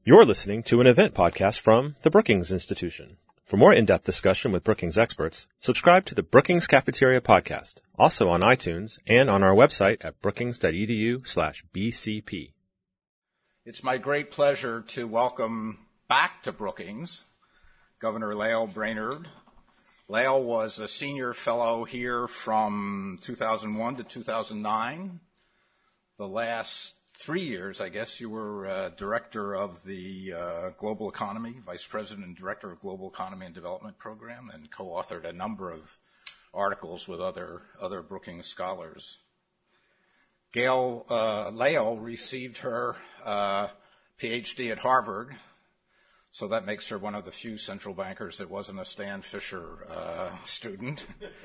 You're listening to an event podcast from the Brookings Institution. For more in-depth discussion with Brookings experts, subscribe to the Brookings Cafeteria podcast, also on iTunes and on our website at brookings.edu/BCP. It's my great pleasure to welcome back to Brookings Governor Lael Brainerd. Lael was a senior fellow here from 2001 to 2009. The last 3 years, I guess, you were director of the Global Economy, vice president and director of Global Economy and Development Program, and co-authored a number of articles with other Brookings scholars. Lael received her PhD at Harvard, so that makes her one of the few central bankers that wasn't a Stan Fisher student.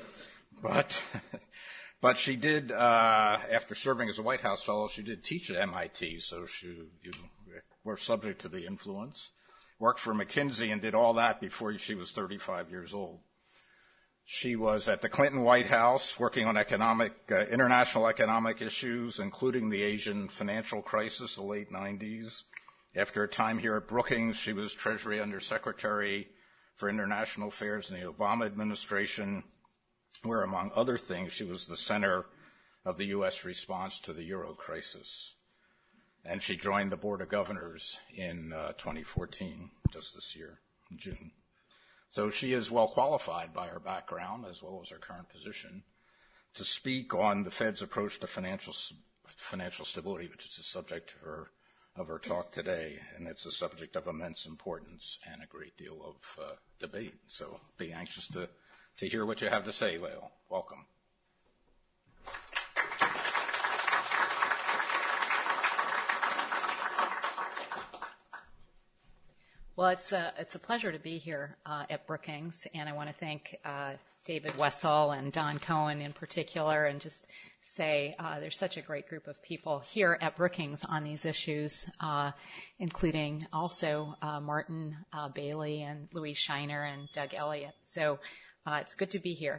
But she did, after serving as a White House fellow, she did teach at MIT, so you were subject to the influence. Worked for McKinsey and did all that before she was 35 years old. She was at the Clinton White House working on international economic issues, including the Asian financial crisis, the late 90s. After a time here at Brookings, she was Treasury Undersecretary for International Affairs in the Obama administration, where, among other things, she was the center of the U.S. response to the Euro crisis. And she joined the Board of Governors in 2014, just this year, in June. So she is well qualified by her background, as well as her current position, to speak on the Fed's approach to financial stability, which is the subject of her talk today. And it's a subject of immense importance and a great deal of debate. So be anxious to hear what you have to say, Lael. Welcome. Well, it's a pleasure to be here at Brookings, and I want to thank David Wessel and Don Cohen in particular, and just say there's such a great group of people here at Brookings on these issues, including also Martin Bailey and Louise Shiner and Doug Elliott. So it's good to be here.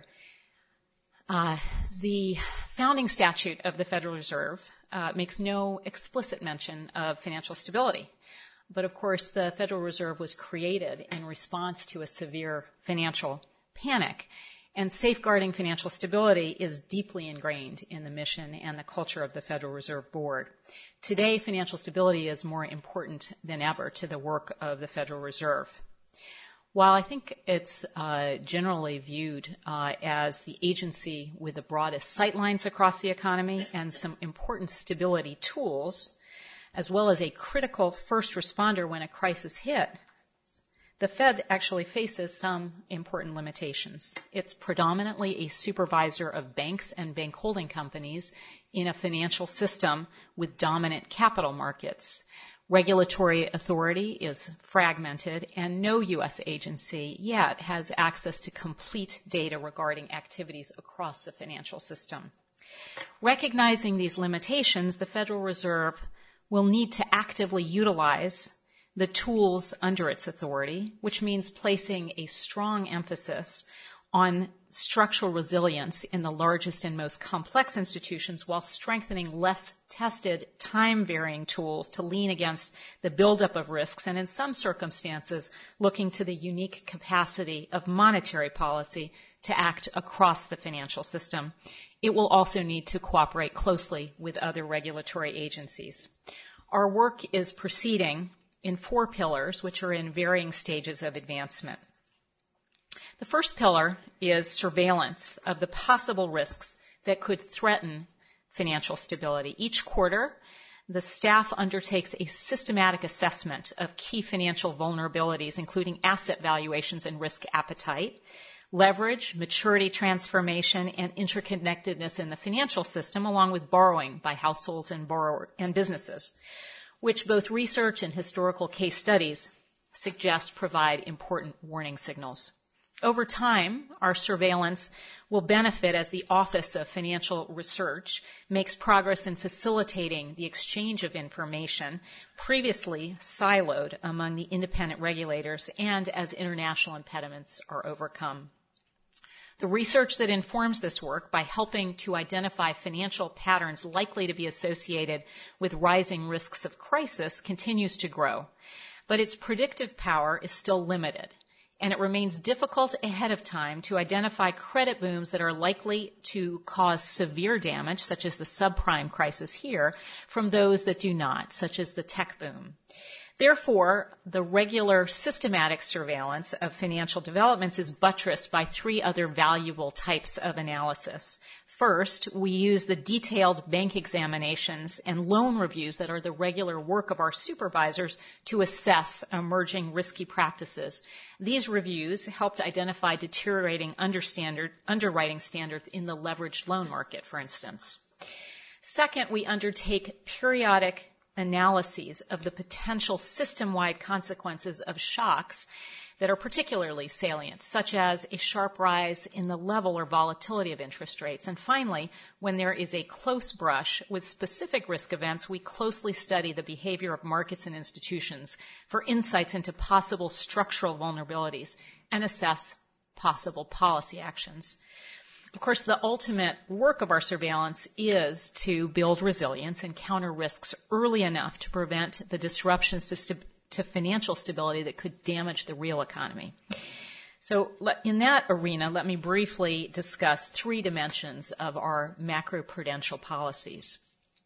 The founding statute of the Federal Reserve makes no explicit mention of financial stability. But of course, the Federal Reserve was created in response to a severe financial panic. And safeguarding financial stability is deeply ingrained in the mission and the culture of the Federal Reserve Board. Today, financial stability is more important than ever to the work of the Federal Reserve. While I think it's generally viewed as the agency with the broadest sightlines across the economy and some important stability tools, as well as a critical first responder when a crisis hit, the Fed actually faces some important limitations. It's predominantly a supervisor of banks and bank holding companies in a financial system with dominant capital markets. Regulatory authority is fragmented, and no U.S. agency yet has access to complete data regarding activities across the financial system. Recognizing these limitations, the Federal Reserve will need to actively utilize the tools under its authority, which means placing a strong emphasis on structural resilience in the largest and most complex institutions while strengthening less tested, time-varying tools to lean against the buildup of risks and, in some circumstances, looking to the unique capacity of monetary policy to act across the financial system. It will also need to cooperate closely with other regulatory agencies. Our work is proceeding in 4 pillars, which are in varying stages of advancement. The first pillar is surveillance of the possible risks that could threaten financial stability. Each quarter, the staff undertakes a systematic assessment of key financial vulnerabilities, including asset valuations and risk appetite, leverage, maturity transformation, and interconnectedness in the financial system, along with borrowing by households and businesses, which both research and historical case studies suggest provide important warning signals. Over time, our surveillance will benefit as the Office of Financial Research makes progress in facilitating the exchange of information previously siloed among the independent regulators and as international impediments are overcome. The research that informs this work by helping to identify financial patterns likely to be associated with rising risks of crisis continues to grow. but its predictive power is still limited, and it remains difficult ahead of time to identify credit booms that are likely to cause severe damage, such as the subprime crisis here, from those that do not, such as the tech boom. Therefore, the regular systematic surveillance of financial developments is buttressed by three other valuable types of analysis. First, we use the detailed bank examinations and loan reviews that are the regular work of our supervisors to assess emerging risky practices. These reviews help to identify deteriorating underwriting standards in the leveraged loan market, for instance. Second, we undertake periodic analyses of the potential system-wide consequences of shocks that are particularly salient, such as a sharp rise in the level or volatility of interest rates. And finally, when there is a close brush with specific risk events, we closely study the behavior of markets and institutions for insights into possible structural vulnerabilities and assess possible policy actions. Of course, the ultimate work of our surveillance is to build resilience and counter risks early enough to prevent the disruptions to financial stability that could damage the real economy. So in that arena, let me briefly discuss three dimensions of our macroprudential policies.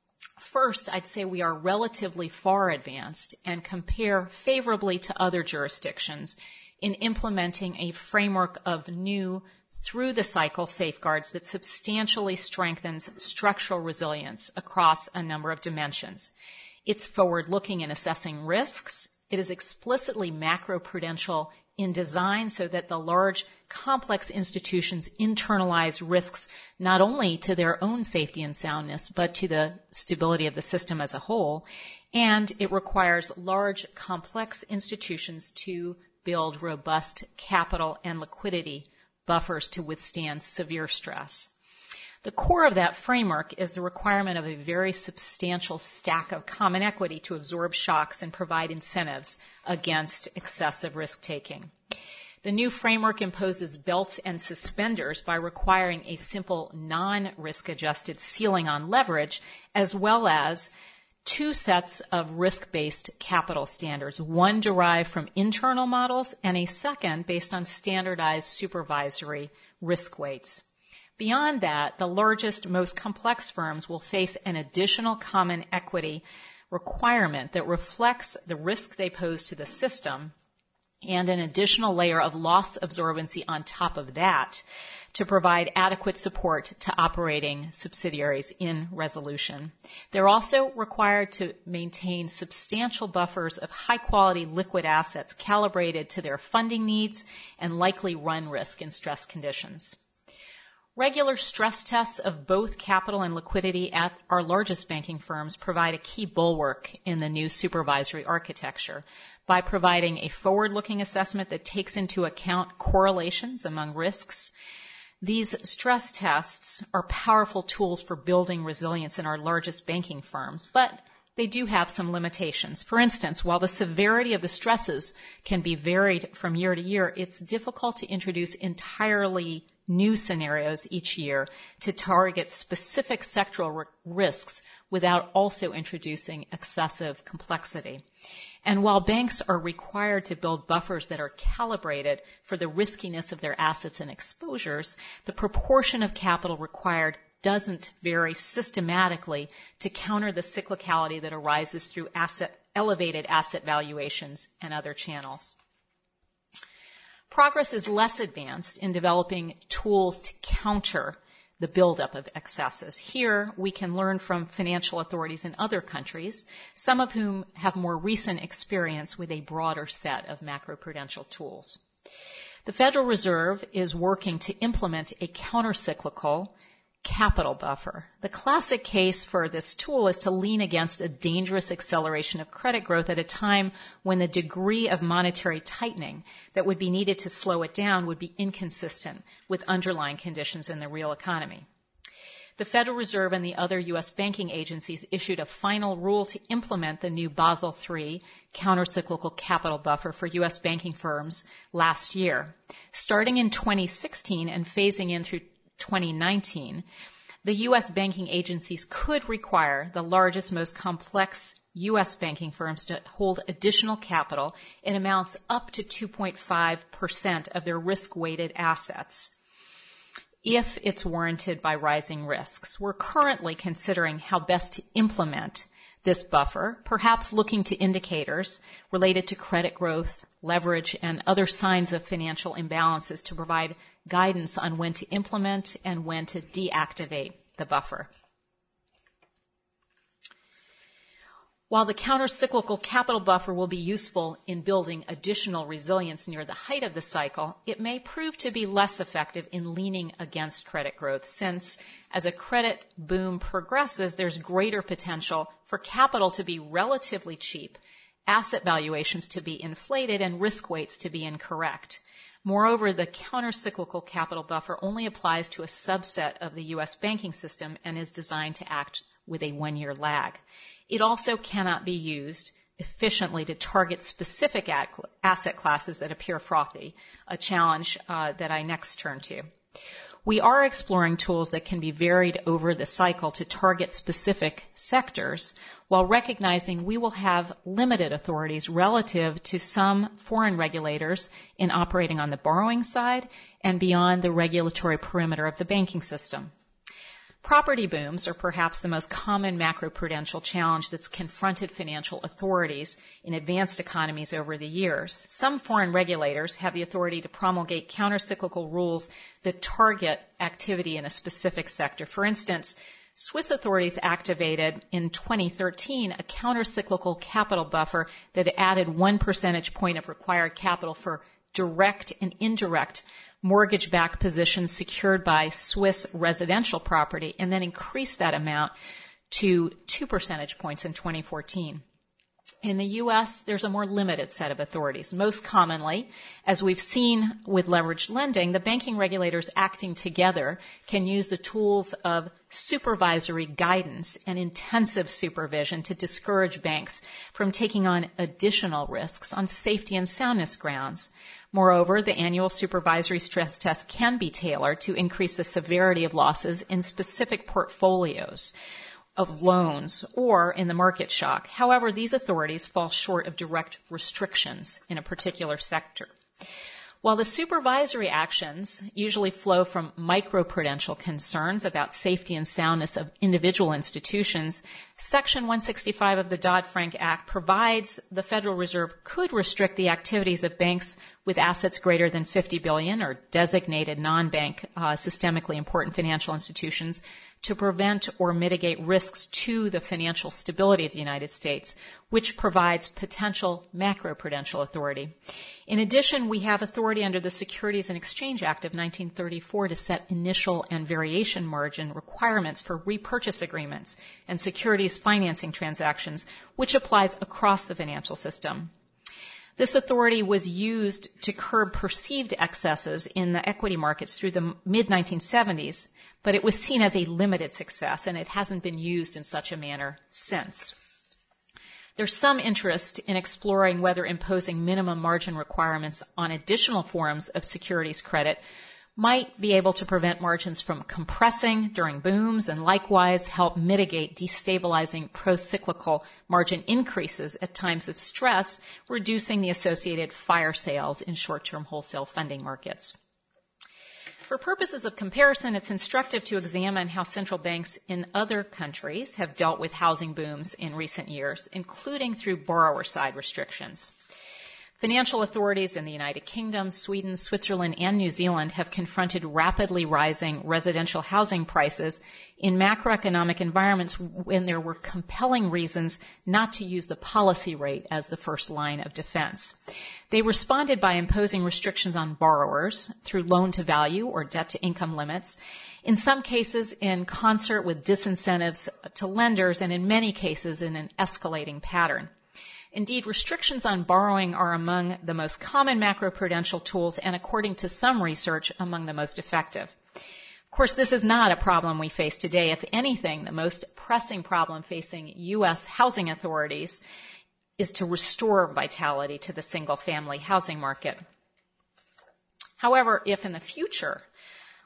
First, I'd say we are relatively far advanced and compare favorably to other jurisdictions in implementing a framework of new through-the-cycle safeguards that substantially strengthens structural resilience across a number of dimensions. It's forward-looking in assessing risks. It is explicitly macroprudential in design so that the large, complex institutions internalize risks not only to their own safety and soundness, but to the stability of the system as a whole. And it requires large, complex institutions to build robust capital and liquidity buffers to withstand severe stress. The core of that framework is the requirement of a very substantial stack of common equity to absorb shocks and provide incentives against excessive risk-taking. The new framework imposes belts and suspenders by requiring a simple non-risk adjusted ceiling on leverage, as well as two sets of risk-based capital standards, one derived from internal models and a second based on standardized supervisory risk weights. Beyond that, the largest, most complex firms will face an additional common equity requirement that reflects the risk they pose to the system and an additional layer of loss absorbency on top of that to provide adequate support to operating subsidiaries in resolution. They're also required to maintain substantial buffers of high-quality liquid assets calibrated to their funding needs and likely run risk in stress conditions. Regular stress tests of both capital and liquidity at our largest banking firms provide a key bulwark in the new supervisory architecture by providing a forward-looking assessment that takes into account correlations among risks. These stress tests are powerful tools for building resilience in our largest banking firms, but they do have some limitations. For instance, while the severity of the stresses can be varied from year to year, it's difficult to introduce entirely new scenarios each year to target specific sectoral risks without also introducing excessive complexity. And while banks are required to build buffers that are calibrated for the riskiness of their assets and exposures, the proportion of capital required doesn't vary systematically to counter the cyclicality that arises through elevated asset valuations and other channels. Progress is less advanced in developing tools to counter the buildup of excesses. Here, we can learn from financial authorities in other countries, some of whom have more recent experience with a broader set of macroprudential tools. The Federal Reserve is working to implement a countercyclical capital buffer. The classic case for this tool is to lean against a dangerous acceleration of credit growth at a time when the degree of monetary tightening that would be needed to slow it down would be inconsistent with underlying conditions in the real economy. The Federal Reserve and the other U.S. banking agencies issued a final rule to implement the new Basel III countercyclical capital buffer for U.S. banking firms last year. Starting in 2016 and phasing in through 2019, the U.S. banking agencies could require the largest, most complex U.S. banking firms to hold additional capital in amounts up to 2.5% of their risk-weighted assets if it's warranted by rising risks. We're currently considering how best to implement this buffer, perhaps looking to indicators related to credit growth, leverage, and other signs of financial imbalances to provide guidance on when to implement and when to deactivate the buffer. While the countercyclical capital buffer will be useful in building additional resilience near the height of the cycle, it may prove to be less effective in leaning against credit growth, since as a credit boom progresses, there's greater potential for capital to be relatively cheap, asset valuations to be inflated, and risk weights to be incorrect. Moreover, the countercyclical capital buffer only applies to a subset of the U.S. banking system and is designed to act with a one-year lag. It also cannot be used efficiently to target specific asset classes that appear frothy, a challenge that I next turn to. We are exploring tools that can be varied over the cycle to target specific sectors, while recognizing we will have limited authorities relative to some foreign regulators in operating on the borrowing side and beyond the regulatory perimeter of the banking system. Property booms are perhaps the most common macroprudential challenge that's confronted financial authorities in advanced economies over the years. Some foreign regulators have the authority to promulgate countercyclical rules that target activity in a specific sector. For instance, Swiss authorities activated in 2013 a countercyclical capital buffer that added 1 percentage point of required capital for direct and indirect mortgage-backed positions secured by Swiss residential property, and then increased that amount to 2 percentage points in 2014. In the U.S., there's a more limited set of authorities. Most commonly, as we've seen with leveraged lending, the banking regulators acting together can use the tools of supervisory guidance and intensive supervision to discourage banks from taking on additional risks on safety and soundness grounds. Moreover, the annual supervisory stress test can be tailored to increase the severity of losses in specific portfolios of loans or in the market shock. However, these authorities fall short of direct restrictions in a particular sector. While the supervisory actions usually flow from microprudential concerns about safety and soundness of individual institutions, Section 165 of the Dodd-Frank Act provides the Federal Reserve could restrict the activities of banks with assets greater than $50 billion or designated non-bank systemically important financial institutions to prevent or mitigate risks to the financial stability of the United States, which provides potential macroprudential authority. In addition, we have authority under the Securities and Exchange Act of 1934 to set initial and variation margin requirements for repurchase agreements and securities financing transactions, which applies across the financial system. This authority was used to curb perceived excesses in the equity markets through the mid-1970s, but it was seen as a limited success, and it hasn't been used in such a manner since. There's some interest in exploring whether imposing minimum margin requirements on additional forms of securities credit might be able to prevent margins from compressing during booms and likewise help mitigate destabilizing pro-cyclical margin increases at times of stress, reducing the associated fire sales in short-term wholesale funding markets. For purposes of comparison, it's instructive to examine how central banks in other countries have dealt with housing booms in recent years, including through borrower-side restrictions. Financial authorities in the United Kingdom, Sweden, Switzerland, and New Zealand have confronted rapidly rising residential housing prices in macroeconomic environments when there were compelling reasons not to use the policy rate as the first line of defense. They responded by imposing restrictions on borrowers through loan-to-value or debt-to-income limits, in some cases in concert with disincentives to lenders, and in many cases in an escalating pattern. Indeed, restrictions on borrowing are among the most common macroprudential tools and, according to some research, among the most effective. Of course, this is not a problem we face today. If anything, the most pressing problem facing U.S. housing authorities is to restore vitality to the single-family housing market. However, if in the future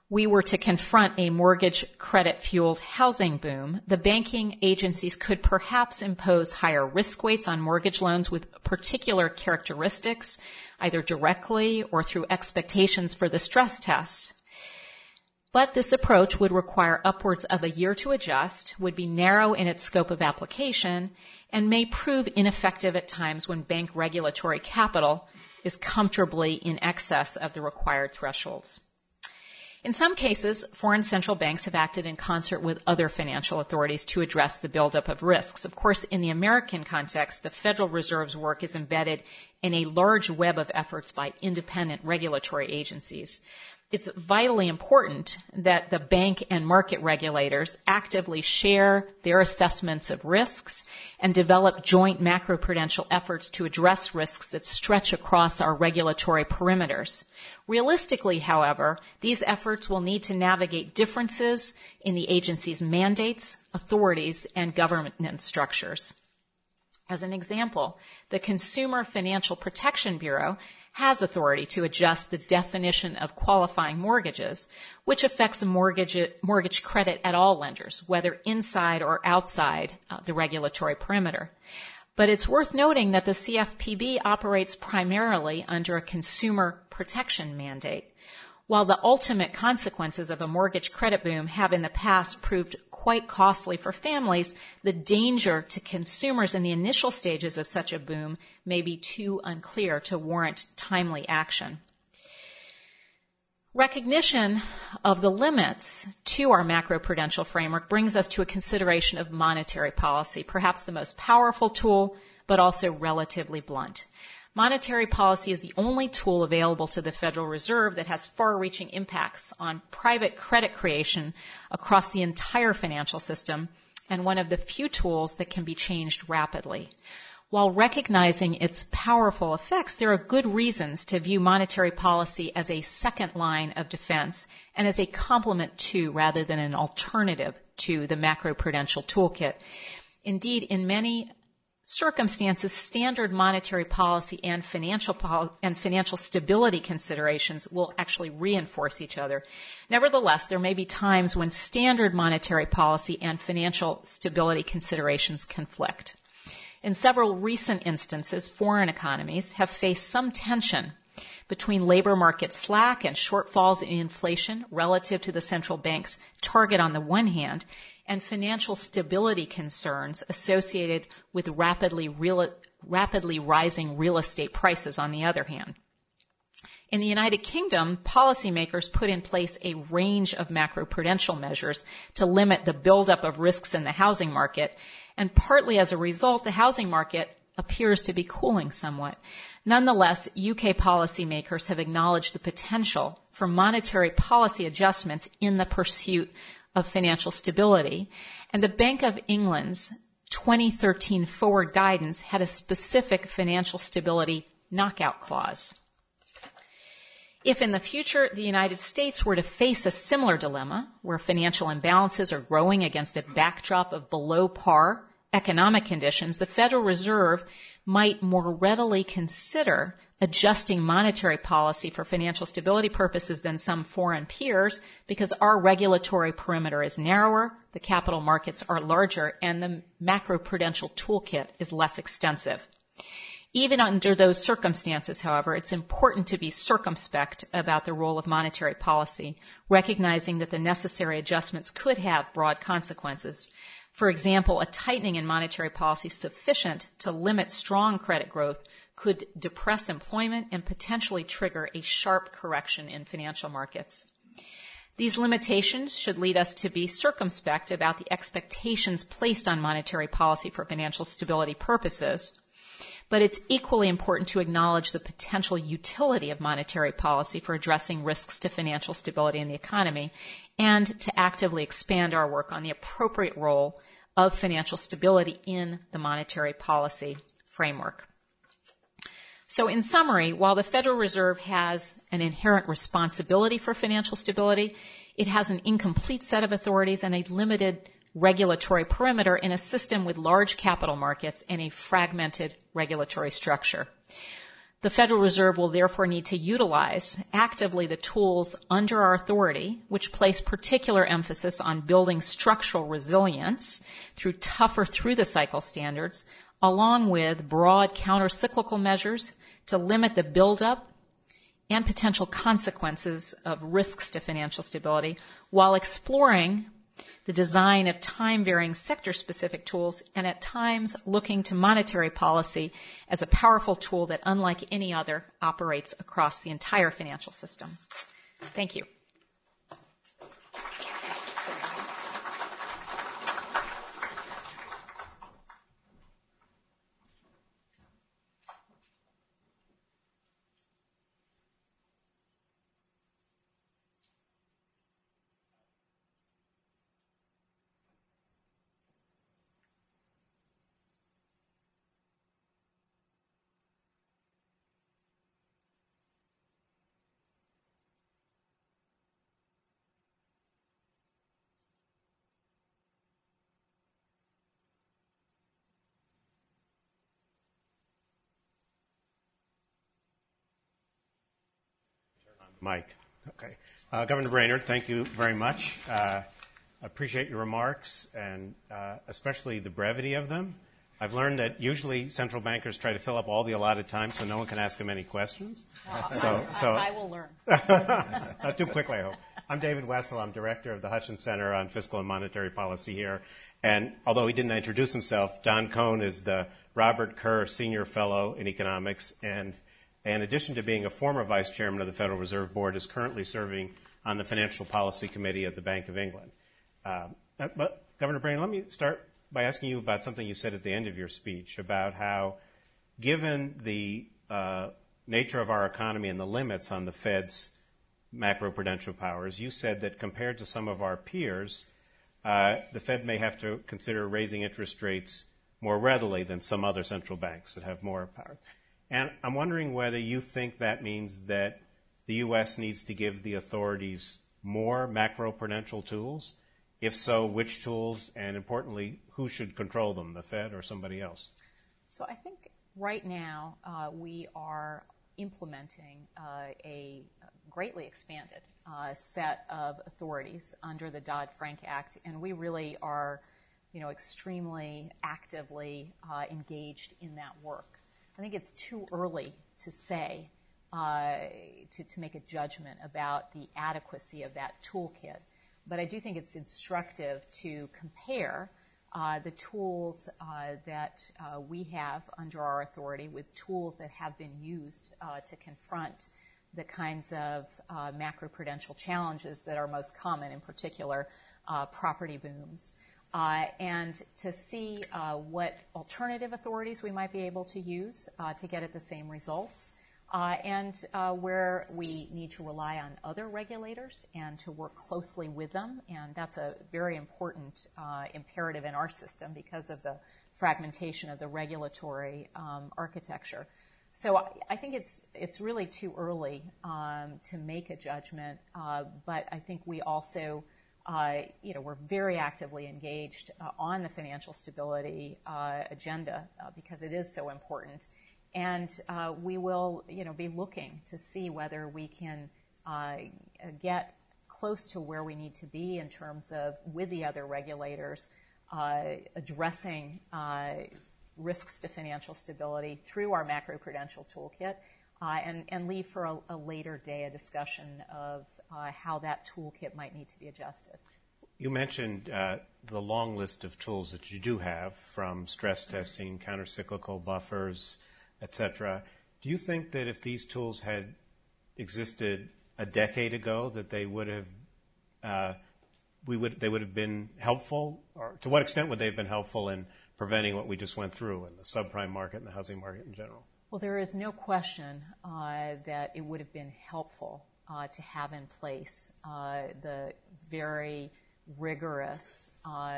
we were to confront a mortgage credit-fueled housing boom, the banking agencies could perhaps impose higher risk weights on mortgage loans with particular characteristics, either directly or through expectations for the stress tests. But this approach would require upwards of a year to adjust, would be narrow in its scope of application, and may prove ineffective at times when bank regulatory capital is comfortably in excess of the required thresholds. In some cases, foreign central banks have acted in concert with other financial authorities to address the buildup of risks. Of course, in the American context, the Federal Reserve's work is embedded in a large web of efforts by independent regulatory agencies. It's vitally important that the bank and market regulators actively share their assessments of risks and develop joint macroprudential efforts to address risks that stretch across our regulatory perimeters. Realistically, however, these efforts will need to navigate differences in the agency's mandates, authorities, and governance structures. As an example, the Consumer Financial Protection Bureau has authority to adjust the definition of qualifying mortgages, which affects mortgage credit at all lenders, whether inside or outside the regulatory perimeter. But it's worth noting that the CFPB operates primarily under a consumer protection mandate. While the ultimate consequences of a mortgage credit boom have in the past proved quite costly for families, the danger to consumers in the initial stages of such a boom may be too unclear to warrant timely action. Recognition of the limits to our macroprudential framework brings us to a consideration of monetary policy, perhaps the most powerful tool, but also relatively blunt. Monetary policy is the only tool available to the Federal Reserve that has far-reaching impacts on private credit creation across the entire financial system, and one of the few tools that can be changed rapidly. While recognizing its powerful effects, there are good reasons to view monetary policy as a second line of defense and as a complement to, rather than an alternative to, the macroprudential toolkit. Indeed, in many circumstances, standard monetary policy and financial stability considerations will actually reinforce each other. Nevertheless, there may be times when standard monetary policy and financial stability considerations conflict. In several recent instances, foreign economies have faced some tension between labor market slack and shortfalls in inflation relative to the central bank's target on the one hand, and financial stability concerns associated with rapidly rising real estate prices on the other hand. In the United Kingdom, policymakers put in place a range of macroprudential measures to limit the buildup of risks in the housing market, and partly as a result, the housing market appears to be cooling somewhat. Nonetheless, UK policymakers have acknowledged the potential for monetary policy adjustments in the pursuit of financial stability, and the Bank of England's 2013 forward guidance had a specific financial stability knockout clause. If in the future the United States were to face a similar dilemma, where financial imbalances are growing against a backdrop of below par economic conditions, the Federal Reserve might more readily consider adjusting monetary policy for financial stability purposes than some foreign peers, because our regulatory perimeter is narrower, the capital markets are larger, and the macroprudential toolkit is less extensive. Even under those circumstances, however, it's important to be circumspect about the role of monetary policy, recognizing that the necessary adjustments could have broad consequences. For example, a tightening in monetary policy sufficient to limit strong credit growth could depress employment and potentially trigger a sharp correction in financial markets. These limitations should lead us to be circumspect about the expectations placed on monetary policy for financial stability purposes, but it's equally important to acknowledge the potential utility of monetary policy for addressing risks to financial stability in the economy, and to actively expand our work on the appropriate role of financial stability in the monetary policy framework. So in summary, while the Federal Reserve has an inherent responsibility for financial stability, it has an incomplete set of authorities and a limited regulatory perimeter in a system with large capital markets and a fragmented regulatory structure. The Federal Reserve will therefore need to utilize actively the tools under our authority, which place particular emphasis on building structural resilience through tougher through-the-cycle standards, along with broad counter-cyclical measures to limit the buildup and potential consequences of risks to financial stability, while exploring the design of time-varying sector-specific tools, and at times looking to monetary policy as a powerful tool that, unlike any other, operates across the entire financial system. Thank you. Mike. Okay. Governor Brainerd, thank you very much. Appreciate your remarks and especially the brevity of them. I've learned that usually central bankers try to fill up all the allotted time so no one can ask them any questions. I will learn. Not too quickly, I hope. I'm David Wessel. I'm director of the Hutchins Center on Fiscal and Monetary Policy here. And although he didn't introduce himself, Don Cohn is the Robert Kerr Senior Fellow in Economics, and in addition to being a former vice chairman of the Federal Reserve Board, is currently serving on the Financial Policy Committee at the Bank of England. But Governor Brainerd, let me start by asking you about something you said at the end of your speech about how, given the nature of our economy and the limits on the Fed's macroprudential powers, you said that compared to some of our peers, the Fed may have to consider raising interest rates more readily than some other central banks that have more power. And I'm wondering whether you think that means that the U.S. needs to give the authorities more macroprudential tools. If so, which tools, and importantly, who should control them, the Fed or somebody else? So I think right now we are implementing a greatly expanded set of authorities under the Dodd-Frank Act, and we really are, extremely actively engaged in that work. I think it's too early to say, to make a judgment about the adequacy of that toolkit. But I do think it's instructive to compare the tools that we have under our authority with tools that have been used to confront the kinds of macroprudential challenges that are most common, in particular property booms. And to see what alternative authorities we might be able to use to get at the same results, and where we need to rely on other regulators and to work closely with them. And that's a very important imperative in our system because of the fragmentation of the regulatory architecture. So I think it's really too early to make a judgment, but I think we also we're very actively engaged on the financial stability agenda because it is so important. And we will, be looking to see whether we can get close to where we need to be in terms of, with the other regulators, addressing risks to financial stability through our macroprudential toolkit, and leave for a later day a discussion of how that toolkit might need to be adjusted. You mentioned the long list of tools that you do have, from stress testing, countercyclical buffers, et cetera. Do you think that if these tools had existed a decade ago, that they would have been helpful, or to what extent would they have been helpful in preventing what we just went through in the subprime market and the housing market in general? Well, there is no question that it would have been helpful to have in place the very rigorous,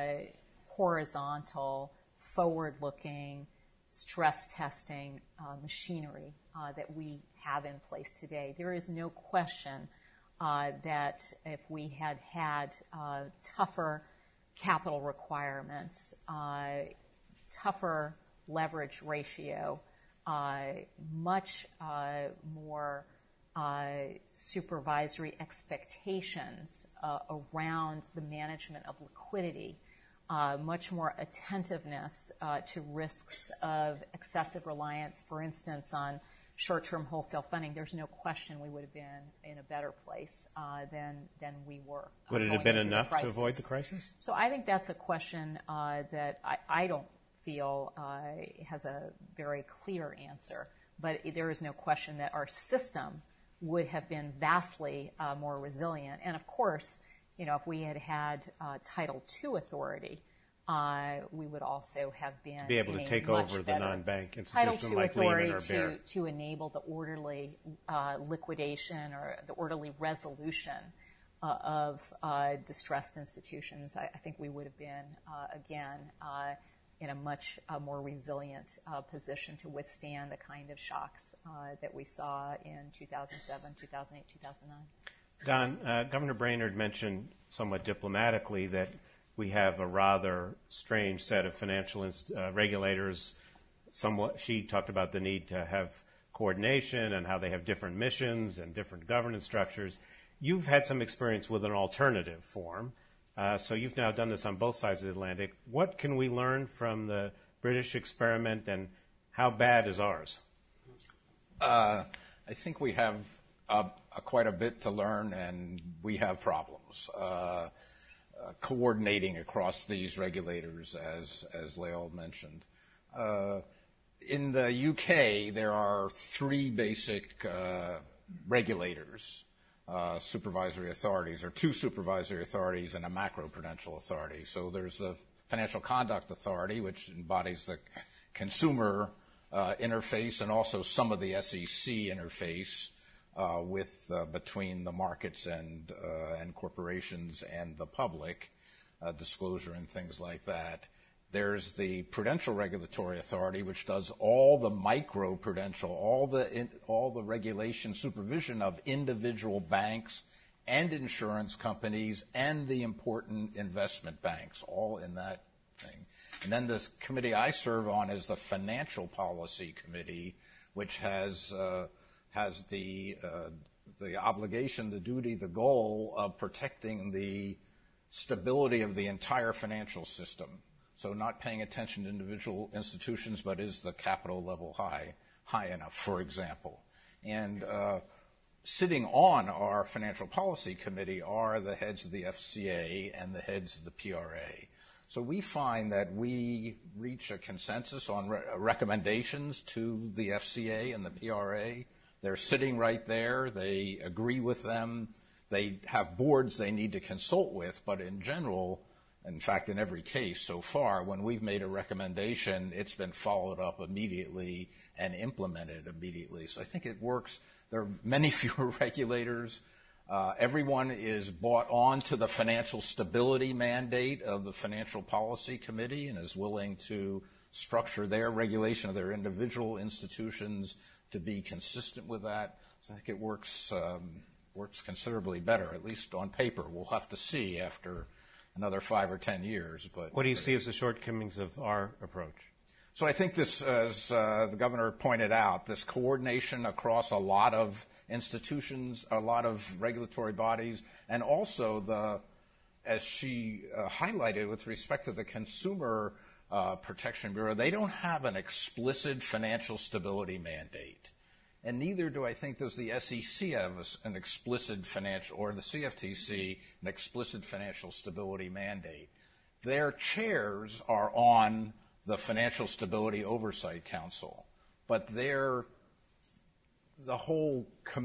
horizontal, forward-looking stress testing machinery that we have in place today. There is no question that if we had had tougher capital requirements, tougher leverage ratio, much more supervisory expectations around the management of liquidity, much more attentiveness to risks of excessive reliance, for instance, on short-term wholesale funding. There's no question we would have been in a better place than we were. Would it have been enough to avoid the crisis? So I think that's a question that I don't feel has a very clear answer. But there is no question that our system would have been vastly more resilient. And of course, if we had had Title II authority, we would also have been be able to take over the non-bank institution like Lehman or Bear. To enable the orderly liquidation or the orderly resolution of distressed institutions. I think we would have been, again, in a much more resilient position to withstand the kind of shocks that we saw in 2007, 2008, 2009. Don, Governor Brainerd mentioned somewhat diplomatically that we have a rather strange set of financial regulators. She talked about the need to have coordination and how they have different missions and different governance structures. You've had some experience with an alternative form. So you've now done this on both sides of the Atlantic. What can we learn from the British experiment, and how bad is ours? I think we have quite a bit to learn, and we have problems coordinating across these regulators, as Lael mentioned. In the UK, there are three basic regulators. Supervisory authorities, or two supervisory authorities and a macroprudential authority. So there's the Financial Conduct Authority, which embodies the consumer interface and also some of the SEC interface between the markets and corporations and the public, disclosure and things like that. There's the Prudential Regulatory Authority, which does all the micro-prudential, all the regulation supervision of individual banks and insurance companies and the important investment banks, all in that thing. And then this committee I serve on is the Financial Policy Committee, which has the obligation, the duty, the goal of protecting the stability of the entire financial system. So not paying attention to individual institutions, but is the capital level high enough, for example. And sitting on our Financial Policy Committee are the heads of the FCA and the heads of the PRA. So we find that we reach a consensus on recommendations to the FCA and the PRA. They're sitting right there. They agree with them. They have boards they need to consult with, but in general, in fact, in every case so far, when we've made a recommendation, it's been followed up immediately and implemented immediately. So I think it works. There are many fewer regulators. Everyone is bought on to the financial stability mandate of the Financial Policy Committee and is willing to structure their regulation of their individual institutions to be consistent with that. So I think it works considerably better, at least on paper. We'll have to see after another 5 or 10 years. But what do you see as the shortcomings of our approach? So I think this, as the governor pointed out, this coordination across a lot of institutions, a lot of regulatory bodies, and also as she highlighted with respect to the Consumer Protection Bureau, they don't have an explicit financial stability mandate. And neither do I think does the SEC have an explicit financial, or the CFTC, an explicit financial stability mandate. Their chairs are on the Financial Stability Oversight Council, but the whole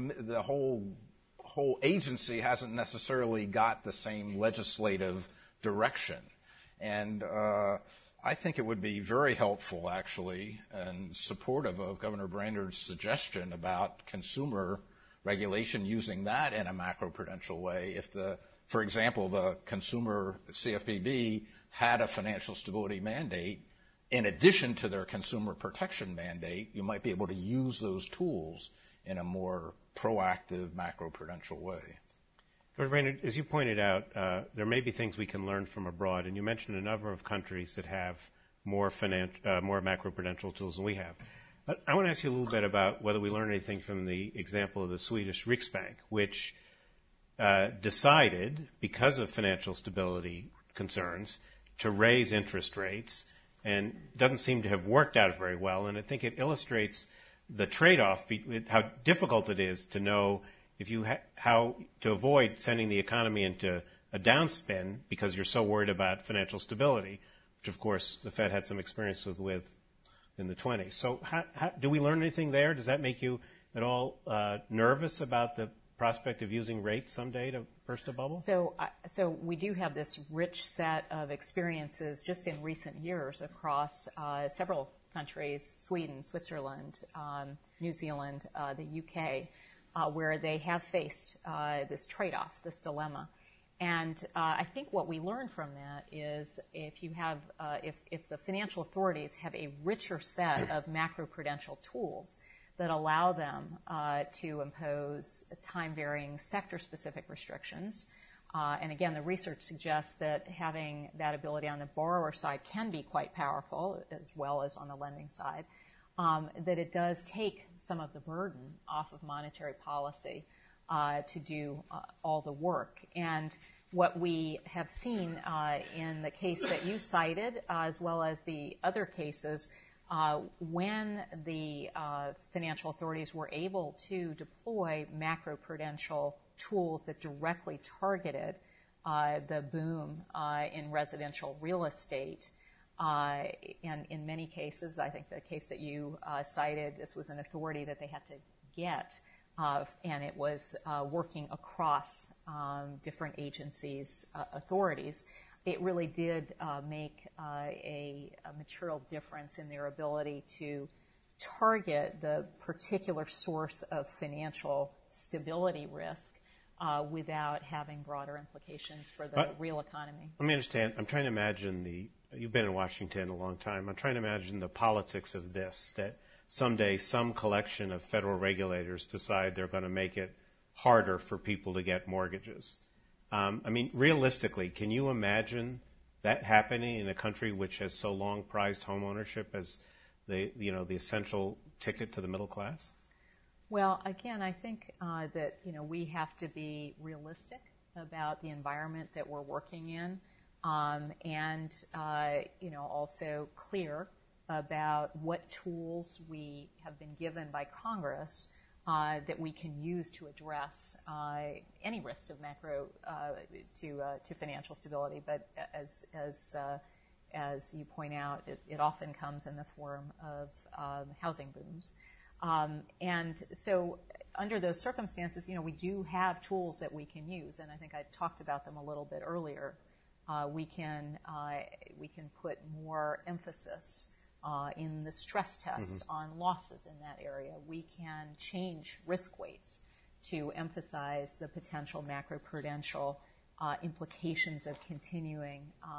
agency hasn't necessarily got the same legislative direction. And I think it would be very helpful, actually, and supportive of Governor Brainerd's suggestion about consumer regulation, using that in a macroprudential way. If for example, the consumer CFPB had a financial stability mandate, in addition to their consumer protection mandate, you might be able to use those tools in a more proactive macroprudential way. Dr. Brainerd, as you pointed out, there may be things we can learn from abroad, and you mentioned a number of countries that have more macroprudential tools than we have. But I want to ask you a little bit about whether we learned anything from the example of the Swedish Riksbank, which decided, because of financial stability concerns, to raise interest rates, and doesn't seem to have worked out very well. And I think it illustrates the trade-off, how difficult it is to know if you how to avoid sending the economy into a downspin because you're so worried about financial stability, which, of course, the Fed had some experience with in the 20s. So how do we learn anything there? Does that make you at all nervous about the prospect of using rates someday to burst a bubble? So we do have this rich set of experiences just in recent years across several countries, Sweden, Switzerland, New Zealand, the UK, where they have faced this trade-off, this dilemma. And I think what we learn from that is if you have, if the financial authorities have a richer set of macroprudential tools that allow them to impose time-varying sector-specific restrictions, and again, the research suggests that having that ability on the borrower side can be quite powerful, as well as on the lending side, that it does take some of the burden off of monetary policy to do all the work. And what we have seen in the case that you cited, as well as the other cases, when the financial authorities were able to deploy macroprudential tools that directly targeted the boom in residential real estate, and in many cases, I think the case that you cited, this was an authority that they had to get, and it was working across different agencies' authorities. It really did make a material difference in their ability to target the particular source of financial stability risk without having broader implications for the real economy. Let me understand. I'm trying to imagine you've been in Washington a long time. I'm trying to imagine the politics of this, that someday some collection of federal regulators decide they're going to make it harder for people to get mortgages. I mean, realistically, can you imagine that happening in a country which has so long prized homeownership as the essential ticket to the middle class? Well, again, I think that we have to be realistic about the environment that we're working in, and also clear about what tools we have been given by Congress that we can use to address any risk of macro to financial stability. But as you point out, it often comes in the form of housing booms. And so under those circumstances, we do have tools that we can use, and I think I talked about them a little bit earlier. We can put more emphasis in the stress test on losses in that area. We can change risk weights to emphasize the potential macroprudential implications of continuing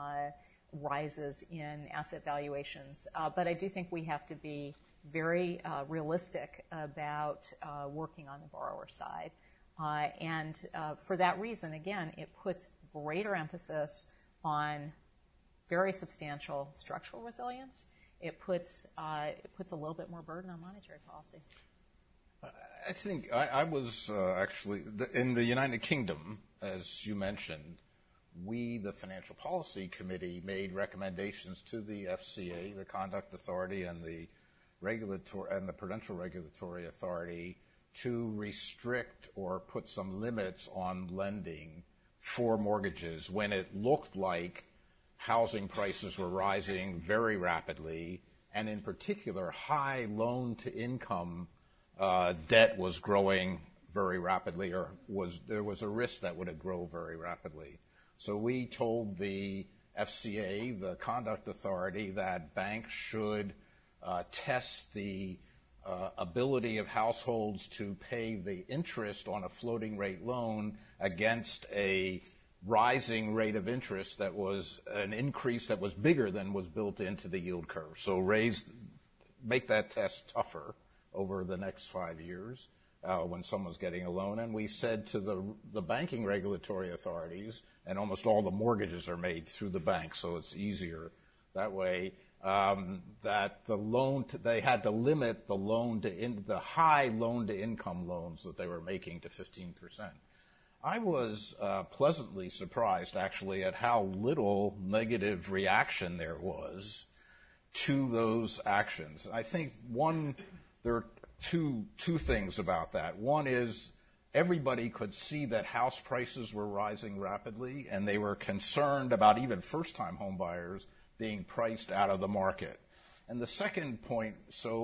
rises in asset valuations. But I do think we have to be very realistic about working on the borrower side. And for that reason, again, it puts greater emphasis on very substantial structural resilience. It puts a little bit more burden on monetary policy. I think I was actually in the United Kingdom, as you mentioned. We, the Financial Policy Committee, made recommendations to the FCA, the Conduct Authority, and the Prudential Regulatory Authority to restrict or put some limits on lending for mortgages when it looked like housing prices were rising very rapidly, and in particular, high loan-to-income debt was growing very rapidly, or there was a risk that would grow very rapidly. So we told the FCA, the Conduct Authority, that banks should test the ability of households to pay the interest on a floating rate loan against a rising rate of interest that was an increase that was bigger than was built into the yield curve. So make that test tougher over the next 5 years when someone's getting a loan. And we said to the banking regulatory authorities, and almost all the mortgages are made through the bank, so it's easier that way, that they had to limit the high loan-to-income loans that they were making to 15%. I was pleasantly surprised, actually, at how little negative reaction there was to those actions. I think there are two things about that. One is everybody could see that house prices were rising rapidly, and they were concerned about even first-time home buyers being priced out of the market. And the second point,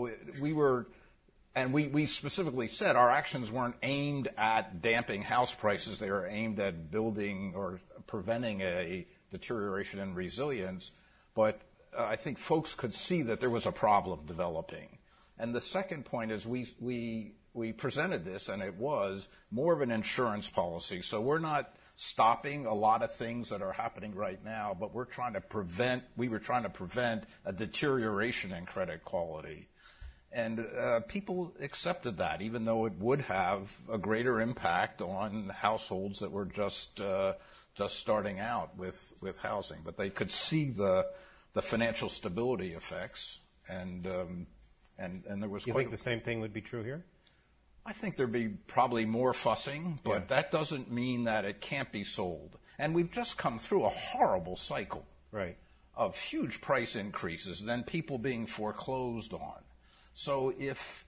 we specifically said our actions weren't aimed at damping house prices. They were aimed at building or preventing a deterioration in resilience. But I think folks could see that there was a problem developing. And the second point is we presented this, and it was more of an insurance policy. So we're not stopping a lot of things that are happening right now, but we were trying to prevent a deterioration in credit quality. And people accepted that, even though it would have a greater impact on households that were just starting out with housing. But they could see the financial stability effects, and there was. You think the same thing would be true here? I think there'd be probably more fussing, but that doesn't mean that it can't be sold. And we've just come through a horrible cycle of huge price increases, then people being foreclosed on. So if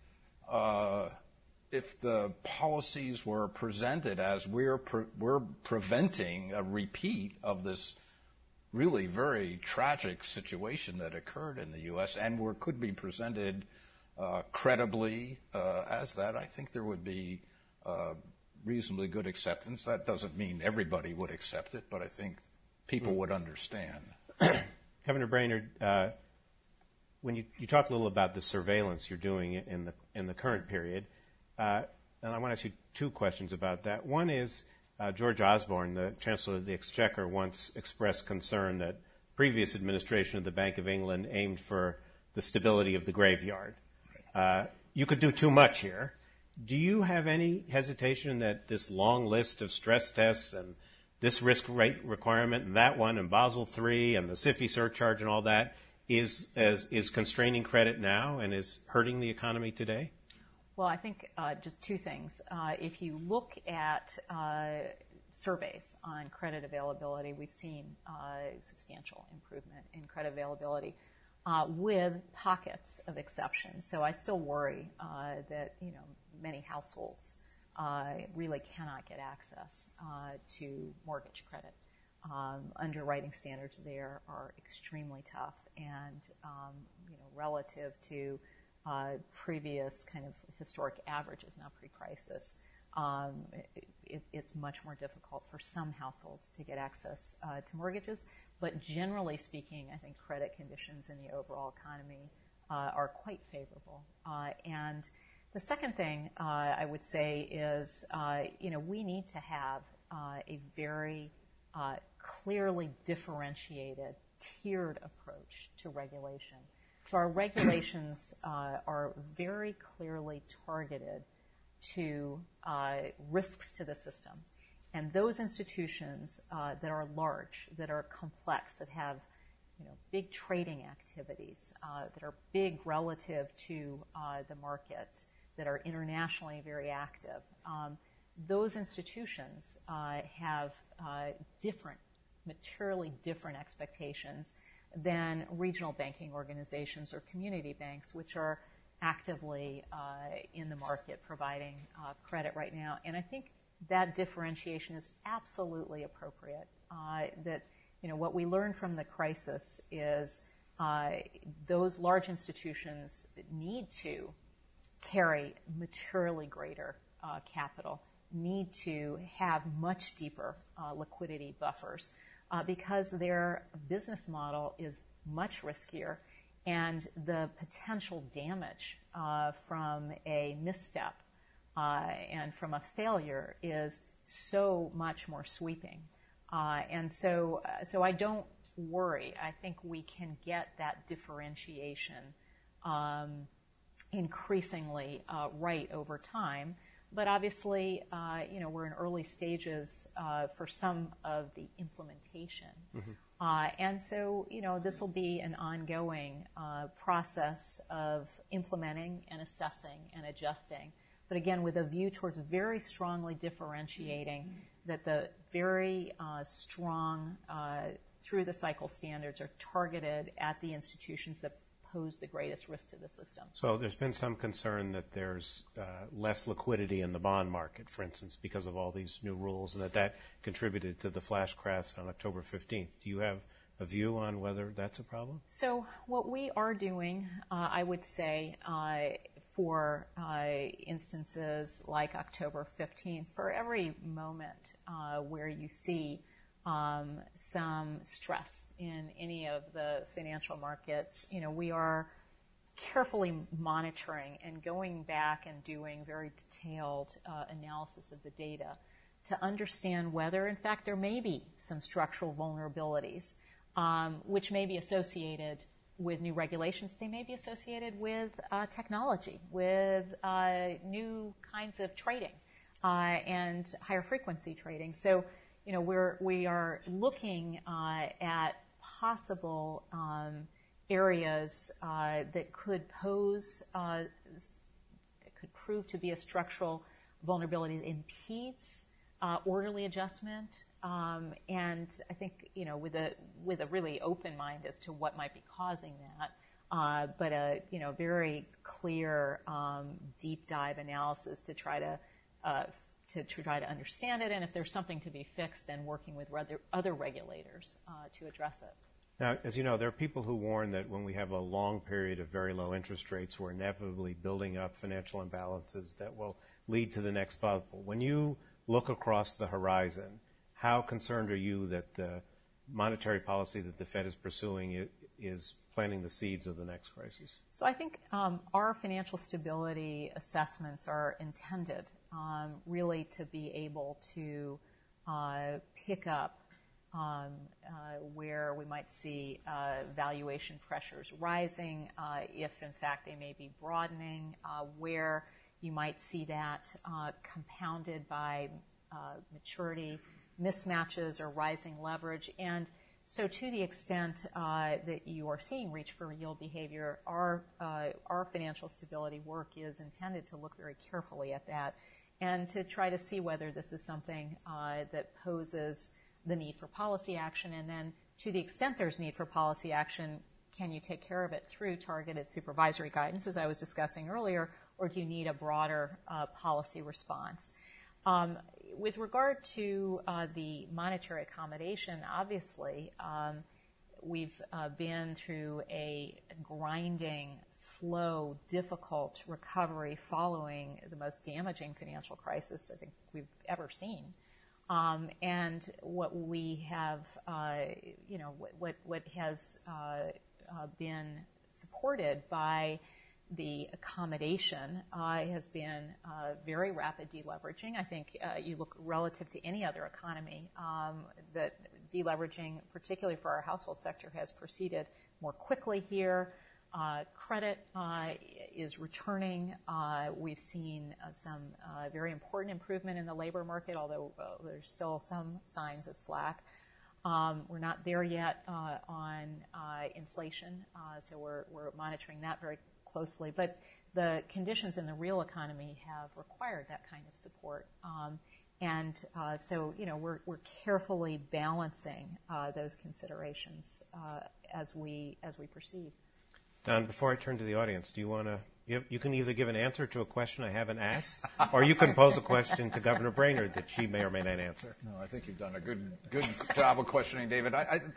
the policies were presented as we're preventing a repeat of this really very tragic situation that occurred in the U.S. and could be presented credibly as that, I think there would be reasonably good acceptance. That doesn't mean everybody would accept it, but I think people would understand. Governor Brainerd, when you talked a little about the surveillance you're doing in the current period, and I want to ask you two questions about that. One is George Osborne, the Chancellor of the Exchequer, once expressed concern that previous administration of the Bank of England aimed for the stability of the graveyard. You could do too much here. Do you have any hesitation that this long list of stress tests and this risk rate requirement and that one and Basel III and the SIFI surcharge and all that is constraining credit now and is hurting the economy today? Well, I think just two things. If you look at surveys on credit availability, we've seen substantial improvement in credit availability with pockets of exceptions. So I still worry that many households really cannot get access to mortgage credit. Underwriting standards there are extremely tough, and relative to previous kind of historic averages, now pre-crisis, it's much more difficult for some households to get access to mortgages. But generally speaking, I think credit conditions in the overall economy are quite favorable. And the second thing I would say is, we need to have a very clearly differentiated, tiered approach to regulation. So our regulations are very clearly targeted to risks to the system. And those institutions that are large, that are complex, that have big trading activities, that are big relative to the market, that are internationally very active, those institutions have materially different expectations than regional banking organizations or community banks, which are actively in the market providing credit right now. And I think that differentiation is absolutely appropriate. What we learned from the crisis is those large institutions need to carry materially greater capital, need to have much deeper liquidity buffers because their business model is much riskier, and the potential damage from a misstep and from a failure is so much more sweeping. And so I don't worry. I think we can get that differentiation increasingly right over time. But obviously, we're in early stages for some of the implementation. And so, this will be an ongoing process of implementing and assessing and adjusting. But again, with a view towards very strongly differentiating that the very strong through-the-cycle standards are targeted at the institutions that pose the greatest risk to the system. So there's been some concern that there's less liquidity in the bond market, for instance, because of all these new rules, and that contributed to the flash crash on October 15th. Do you have a view on whether that's a problem? So what we are doing, I would say, for instances like October 15th, for every moment where you see some stress in any of the financial markets, we are carefully monitoring and going back and doing very detailed analysis of the data to understand whether, in fact, there may be some structural vulnerabilities, which may be associated with new regulations. They may be associated with technology, with new kinds of trading and higher frequency trading. So, we are looking at possible areas that could pose, that could prove to be a structural vulnerability that impedes orderly adjustment. And I think, with a really open mind as to what might be causing that, but a very clear deep dive analysis to try to understand it, and if there's something to be fixed, then working with other regulators to address it. Now, as you know, there are people who warn that when we have a long period of very low interest rates, we're inevitably building up financial imbalances that will lead to the next bubble. When you look across the horizon, how concerned are you that the monetary policy that the Fed is pursuing is planting the seeds of the next crisis? So I think our financial stability assessments are intended really to be able to pick up where we might see valuation pressures rising, if in fact they may be broadening, where you might see that compounded by maturity mismatches or rising leverage. And so to the extent that you are seeing reach for yield behavior, our financial stability work is intended to look very carefully at that and to try to see whether this is something that poses the need for policy action. And then to the extent there's need for policy action, can you take care of it through targeted supervisory guidance, as I was discussing earlier, or do you need a broader policy response? With regard to the monetary accommodation, obviously, we've been through a grinding, slow, difficult recovery following the most damaging financial crisis I think we've ever seen. And what we have, what has been supported by the accommodation has been very rapid deleveraging. I think you look relative to any other economy, that deleveraging, particularly for our household sector, has proceeded more quickly here. Credit is returning. We've seen some very important improvement in the labor market, although there's still some signs of slack. We're not there yet on inflation, so we're monitoring that very closely, but the conditions in the real economy have required that kind of support, so we're carefully balancing those considerations as we proceed. Don, before I turn to the audience, do you want to? You can either give an answer to a question I haven't asked, or you can pose a question to Governor Brainerd that she may or may not answer. No, I think you've done a good job of questioning, David.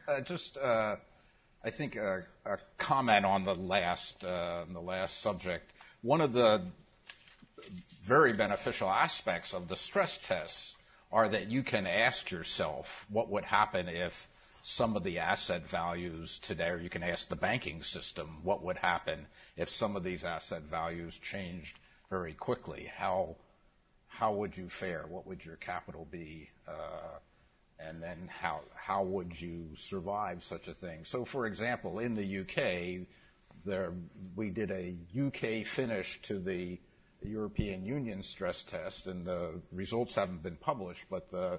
I think a comment on the last subject. One of the very beneficial aspects of the stress tests are that you can ask yourself what would happen if some of the asset values today, or you can ask the banking system what would happen if some of these asset values changed very quickly. How would you fare? What would your capital be? And then how would you survive such a thing? So, for example, in the UK, we did a UK finish to the European Union stress test, and the results haven't been published, but the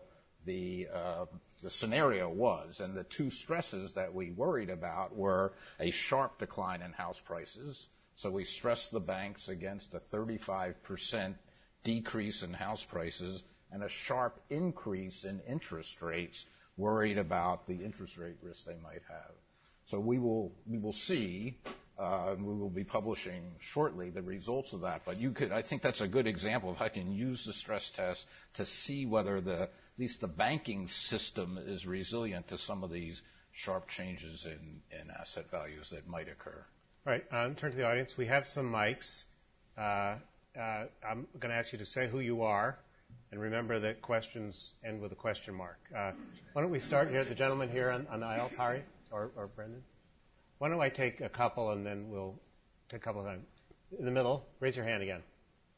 scenario was, and the two stresses that we worried about were a sharp decline in house prices. So we stressed the banks against a 35% decrease in house prices and a sharp increase in interest rates, worried about the interest rate risk they might have. So we will see, we will be publishing shortly the results of that. But I think that's a good example of how you can use the stress test to see whether at least the banking system is resilient to some of these sharp changes in asset values that might occur. All right, turn to the audience. We have some mics. I'm going to ask you to say who you are, and remember that questions end with a question mark. Why don't we start here, the gentleman here on the aisle, Harry or Brendan? Why don't I take a couple, and then we'll take a couple of them. In the middle, raise your hand again.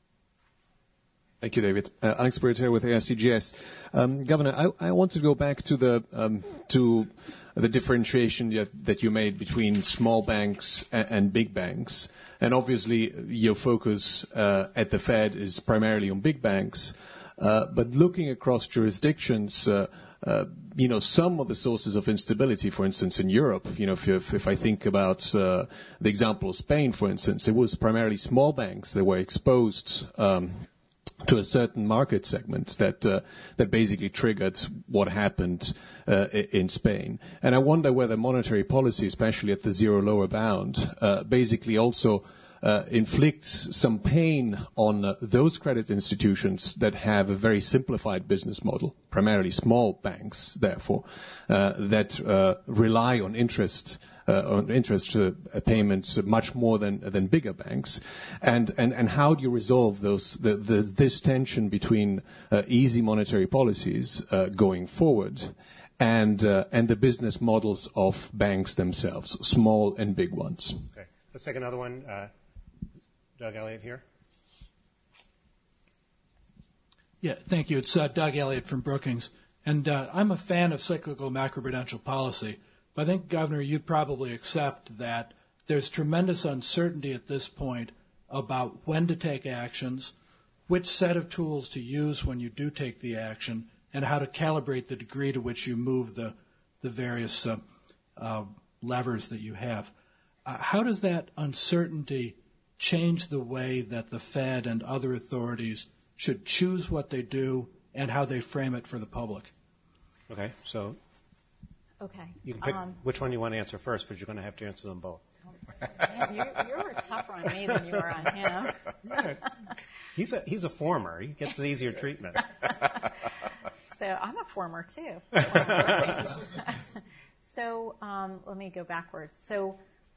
Thank you, David. Alex Bird here with AICGS. Governor, I want to go back to the differentiation that you made between small banks and big banks. And obviously, your focus at the Fed is primarily on big banks. But looking across jurisdictions, some of the sources of instability, for instance, in Europe, if I think about the example of Spain, for instance, it was primarily small banks that were exposed to a certain market segment that basically triggered what happened in Spain. And I wonder whether monetary policy, especially at the zero lower bound, basically also inflicts some pain on those credit institutions that have a very simplified business model, primarily small banks, therefore, that rely on interest payments much more than bigger banks, and how do you resolve this tension between easy monetary policies going forward and the business models of banks themselves, small and big ones? Okay, let's take another one. Doug Elliott here. Yeah, thank you. It's Doug Elliott from Brookings, and I'm a fan of cyclical macroprudential policy. I think, Governor, you'd probably accept that there's tremendous uncertainty at this point about when to take actions, which set of tools to use when you do take the action, and how to calibrate the degree to which you move the various levers that you have. How does that uncertainty change the way that the Fed and other authorities should choose what they do and how they frame it for the public? Okay, so okay. You can pick which one you want to answer first, but you're going to have to answer them both. Man, you were tougher on me than you were on him. He's a former. He gets the easier treatment. So I'm a former too. So let me go backwards. So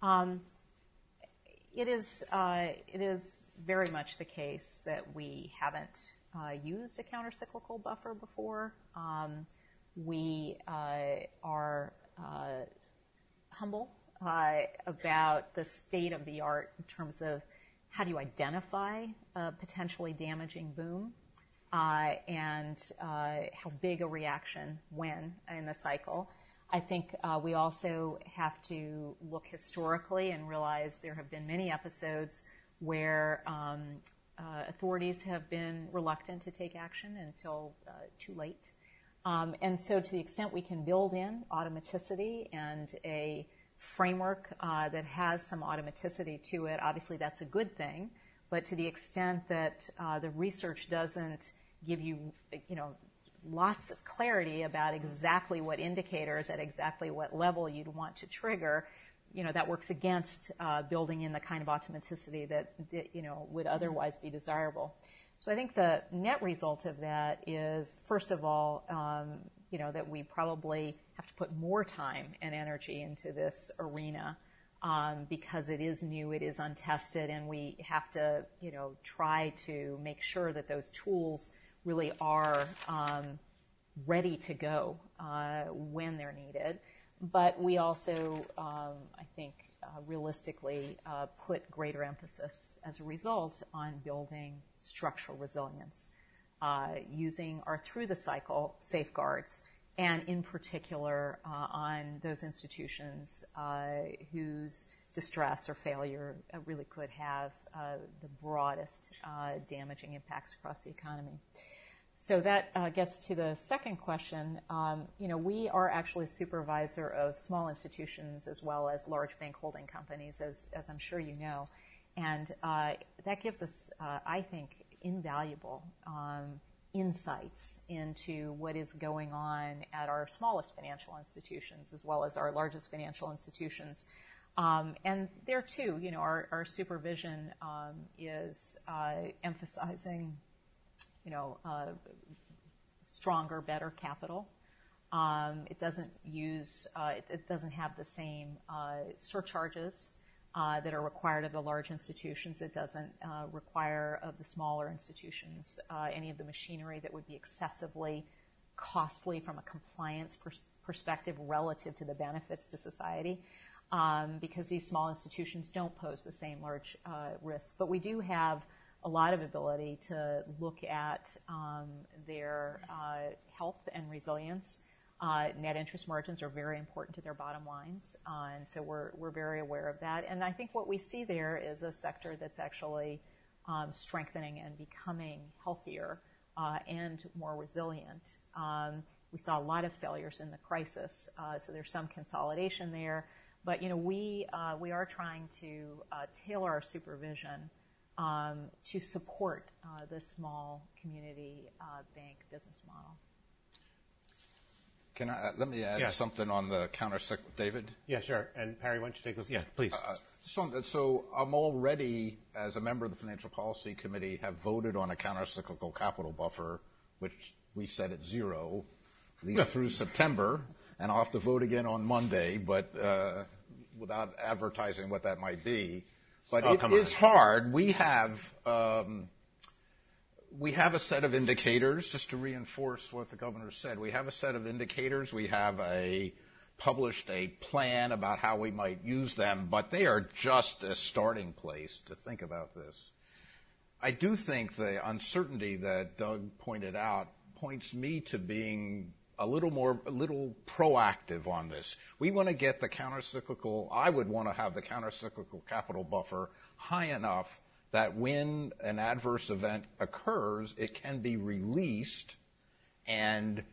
it is very much the case that we haven't used a countercyclical buffer before. We are humble about the state of the art in terms of how do you identify a potentially damaging boom and how big a reaction when in the cycle. I think we also have to look historically and realize there have been many episodes where authorities have been reluctant to take action until too late. And so to the extent we can build in automaticity and a framework that has some automaticity to it, obviously that's a good thing. But to the extent that the research doesn't give you, lots of clarity about exactly what indicators at exactly what level you'd want to trigger, that works against building in the kind of automaticity that would otherwise be desirable. So I think the net result of that is, first of all, that we probably have to put more time and energy into this arena because it is new, it is untested, and we have to, try to make sure that those tools really are ready to go when they're needed. But we also, I think, realistically put greater emphasis as a result on building structural resilience, using our through-the-cycle safeguards and in particular on those institutions whose distress or failure really could have the broadest damaging impacts across the economy. So that gets to the second question. We are actually a supervisor of small institutions as well as large bank holding companies, as I'm sure you know. And that gives us, I think, invaluable insights into what is going on at our smallest financial institutions as well as our largest financial institutions. And there, too, our supervision is emphasizing stronger, better capital. It doesn't use, it doesn't have the same surcharges that are required of the large institutions. It doesn't require of the smaller institutions any of the machinery that would be excessively costly from a compliance perspective relative to the benefits to society, because these small institutions don't pose the same large risk. But we do have a lot of ability to look at their health and resilience. Net interest margins are very important to their bottom lines, and so we're very aware of that. And I think what we see there is a sector that's actually strengthening and becoming healthier and more resilient. We saw a lot of failures in the crisis, so there's some consolidation there. But we are trying to tailor our supervision to support the small community bank business model. Let me add something on the David? Yeah, sure. And Perry, why don't you take this? Yeah, please. So I'm already, as a member of the Financial Policy Committee, have voted on a countercyclical capital buffer, which we set at 0, at least through September. And I'll have to vote again on Monday, but without advertising what that might be. But it's hard. We have a set of indicators, just to reinforce what the governor said. We have a set of indicators. We have published a plan about how we might use them, but they are just a starting place to think about this. I do think the uncertainty that Doug pointed out points me to being a little proactive on this. We want to get the countercyclical, I would want to have the countercyclical capital buffer high enough that when an adverse event occurs, it can be released, and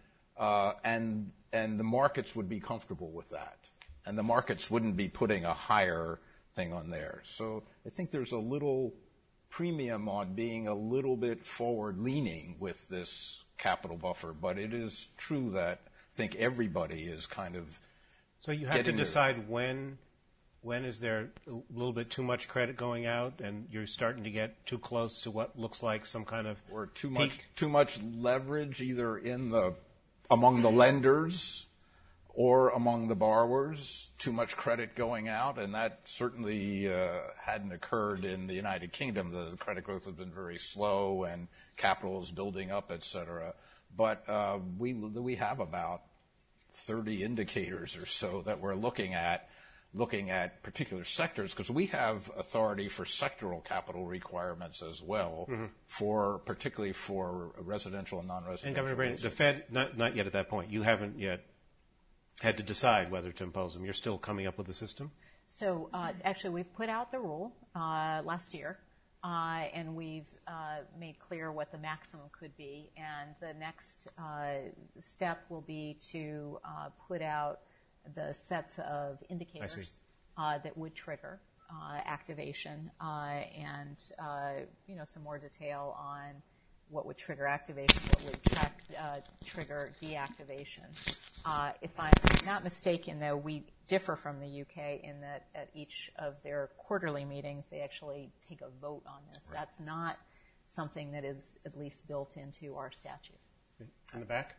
the markets would be comfortable with that, and the markets wouldn't be putting a higher thing on there. So I think there's a little premium on being a little bit forward-leaning with this capital buffer, but it is true that I think everybody is kind of. So you have to decide when is there a little bit too much credit going out, and you're starting to get too close to what looks like some kind of or too much leverage either among the lenders or among the borrowers, too much credit going out, and that certainly hadn't occurred in the United Kingdom. The credit growth has been very slow, and capital is building up, et cetera. But we have about 30 indicators or so that we're looking at particular sectors, because we have authority for sectoral capital requirements as well, particularly for residential and non-residential. And Governor Braden, the Fed, not yet at that point. You haven't yet had to decide whether to impose them. You're still coming up with a system? So actually, we've put out the rule last year, and we've made clear what the maximum could be. And the next step will be to put out the sets of indicators that would trigger activation, and some more detail on what would trigger activation, what would trigger deactivation. If I'm not mistaken, though, we differ from the UK in that at each of their quarterly meetings, they actually take a vote on this. Right. That's not something that is at least built into our statute. In the back.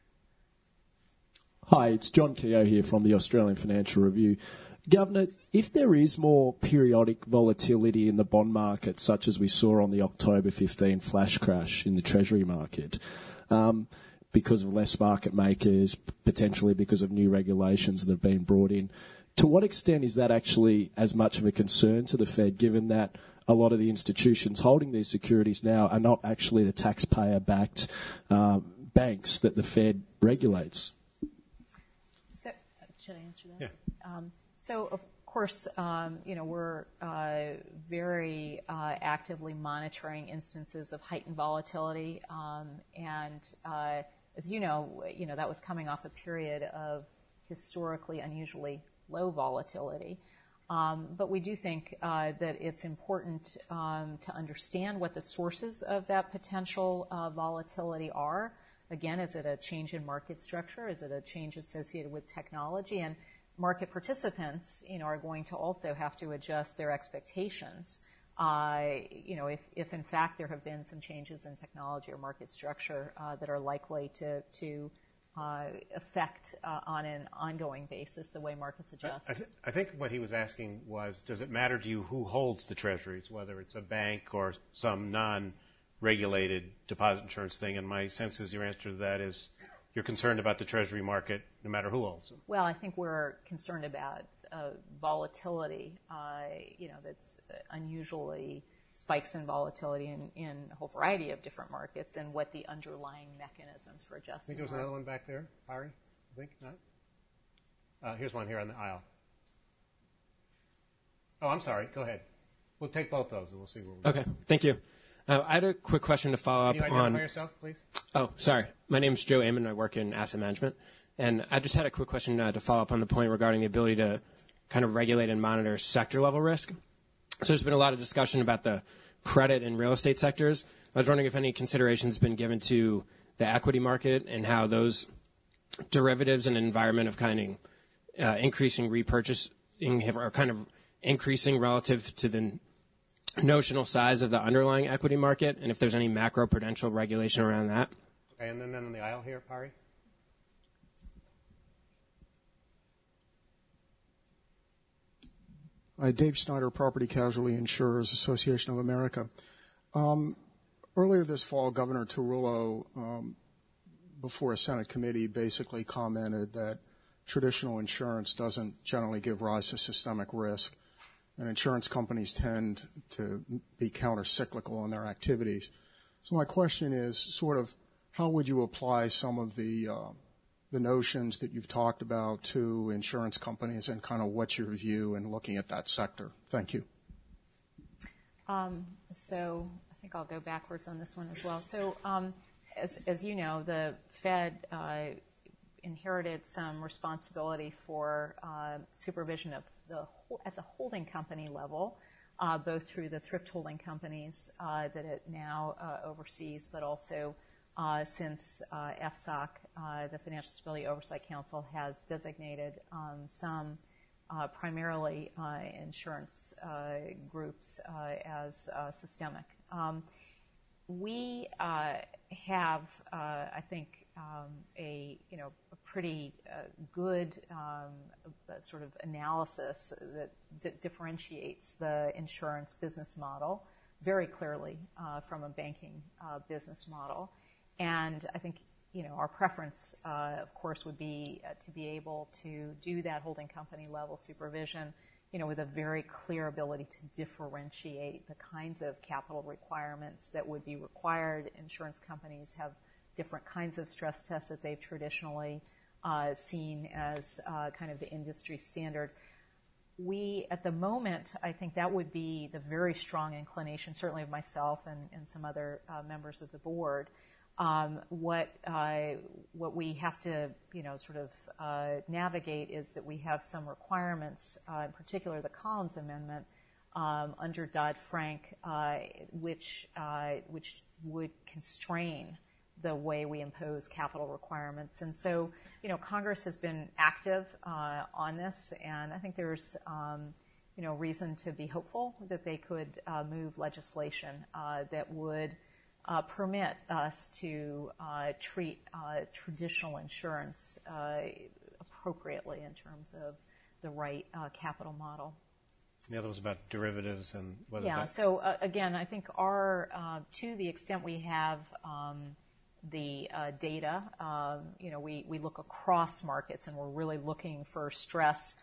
Hi, it's John Keogh here from the Australian Financial Review. Governor, if there is more periodic volatility in the bond market, such as we saw on the October 15 flash crash in the Treasury market, because of less market makers, potentially because of new regulations that have been brought in, to what extent is that actually as much of a concern to the Fed, given that a lot of the institutions holding these securities now are not actually the taxpayer-backed banks that the Fed regulates? Should I answer that? Yeah. So, of course, we're very actively monitoring instances of heightened volatility, and as you know, that was coming off a period of historically unusually low volatility. But we do think that it's important to understand what the sources of that potential volatility are. Again, is it a change in market structure? Is it a change associated with technology? And market participants, are going to also have to adjust their expectations. If in fact there have been some changes in technology or market structure that are likely to affect on an ongoing basis the way markets adjust. I think what he was asking was, does it matter to you who holds the treasuries, whether it's a bank or some non-regulated deposit insurance thing? And my sense is your answer to that is you're concerned about the treasury market no matter who holds them. Well, I think we're concerned about volatility, that's unusually spikes in volatility in a whole variety of different markets and what the underlying mechanisms for adjustment are. I think there was another one back there, Ari? I think not? Here's one here on the aisle. Oh, I'm sorry. Go ahead. We'll take both those and we'll see where we go. Okay. Thank you. I had a quick question to follow up on. Can you identify yourself, please? Oh, sorry. My name is Joe Amon. I work in asset management. And I just had a quick question to follow up on the point regarding the ability to kind of regulate and monitor sector-level risk. So there's been a lot of discussion about the credit and real estate sectors. I was wondering if any consideration has been given to the equity market and how those derivatives in an environment of kind of increasing repurchasing are kind of increasing relative to the notional size of the underlying equity market, and if there's any macro-prudential regulation around that. Okay, and then on the aisle here, Pari. Dave Snyder, Property Casualty Insurers Association of America. Earlier this fall, Governor Tarullo, before a Senate committee, basically commented that traditional insurance doesn't generally give rise to systemic risk, and insurance companies tend to be counter-cyclical in their activities. So my question is sort of how would you apply some of the notions that you've talked about to insurance companies, and kind of what's your view in looking at that sector? Thank you. So I think I'll go backwards on this one as well. So as you know, the Fed inherited some responsibility for supervision of at the holding company level, both through the thrift holding companies that it now oversees, but also since FSOC, the Financial Stability Oversight Council, has designated some primarily insurance groups as systemic. We have, I think, a pretty good sort of analysis that differentiates the insurance business model very clearly from a banking business model. And I think, our preference, of course, would be to be able to do that holding company level supervision, with a very clear ability to differentiate the kinds of capital requirements that would be required. Insurance companies have different kinds of stress tests that they've traditionally seen as kind of the industry standard. We, at the moment, I think that would be the very strong inclination, certainly of myself and some other members of the board. What we have to, sort of navigate is that we have some requirements, in particular the Collins Amendment under Dodd-Frank, which would constrain the way we impose capital requirements. And so, Congress has been active on this, and I think there's, reason to be hopeful that they could move legislation that would permit us to treat traditional insurance appropriately in terms of the right capital model. The other was about derivatives and whether Yeah, so again, I think to the extent we have the data, we look across markets, and we're really looking for stress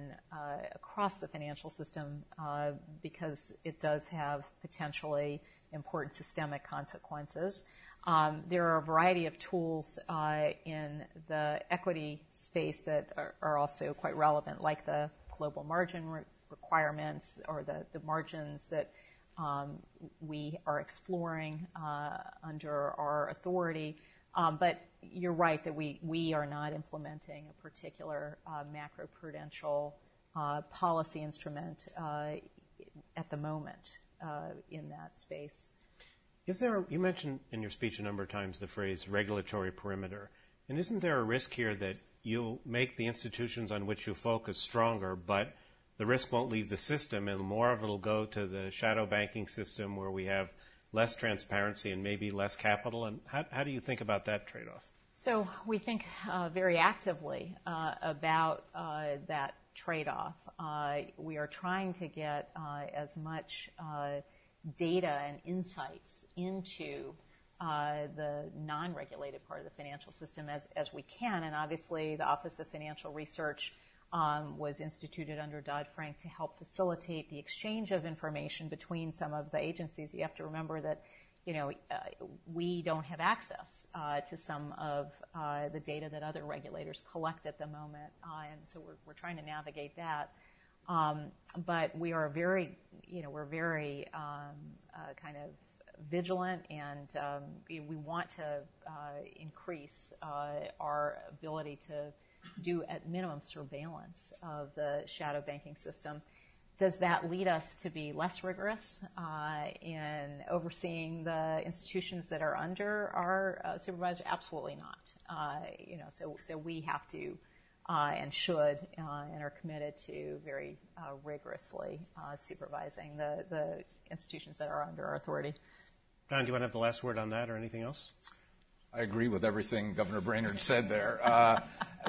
across the financial system because it does have potentially important systemic consequences. There are a variety of tools in the equity space that are also quite relevant, like the global margin requirements or the margins that we are exploring under our authority. But you're right that we are not implementing a particular macroprudential policy instrument at the moment in that space. You mentioned in your speech a number of times the phrase regulatory perimeter. And isn't there a risk here that you'll make the institutions on which you focus stronger, but the risk won't leave the system and more of it will go to the shadow banking system where we have less transparency and maybe less capital? And how do you think about that trade-off? So we think very actively about that trade-off. We are trying to get as much data and insights into the non-regulated part of the financial system as we can. And obviously the Office of Financial Research was instituted under Dodd-Frank to help facilitate the exchange of information between some of the agencies. You have to remember that, we don't have access to some of the data that other regulators collect at the moment, and so we're trying to navigate that. But we are very kind of vigilant, and we want to increase our ability to do at minimum surveillance of the shadow banking system. Does that lead us to be less rigorous in overseeing the institutions that are under our supervisor? Absolutely not. So we have to and should and are committed to very rigorously supervising the institutions that are under our authority. Don, do you want to have the last word on that or anything else? I agree with everything Governor Brainerd said there.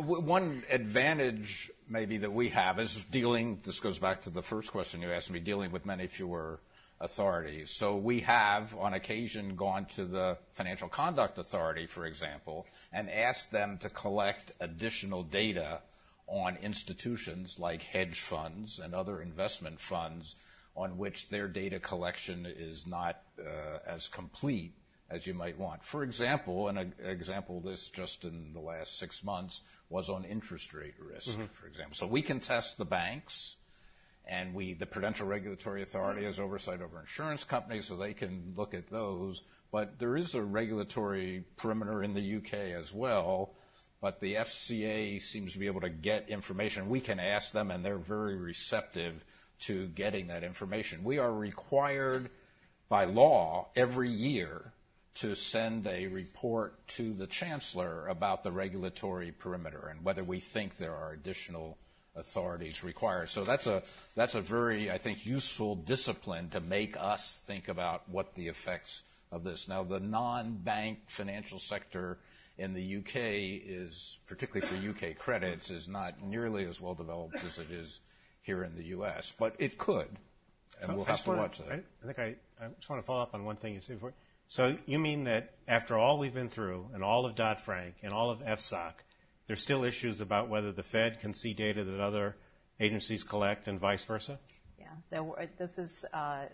One advantage maybe that we have is this goes back to the first question you asked me, dealing with many fewer authorities. So we have, on occasion, gone to the Financial Conduct Authority, for example, and asked them to collect additional data on institutions like hedge funds and other investment funds on which their data collection is not as complete as you might want. For example, an example of this just in the last 6 months was on interest rate risk, for example. So we can test the banks, and the Prudential Regulatory Authority has oversight over insurance companies, so they can look at those. But there is a regulatory perimeter in the UK as well, but the FCA seems to be able to get information. We can ask them, and they're very receptive to getting that information. We are required by law every year to send a report to the Chancellor about the regulatory perimeter and whether we think there are additional authorities required. So that's a very, I think, useful discipline to make us think about what the effects of this. Now, the non-bank financial sector in the UK is, particularly for UK credits, is not nearly as well developed as it is here in the US, but it could, and we'll have to watch that. I just want to follow up on one thing you said before. So you mean that after all we've been through, and all of Dodd-Frank, and all of FSOC, there's still issues about whether the Fed can see data that other agencies collect and vice versa? Yeah, so this is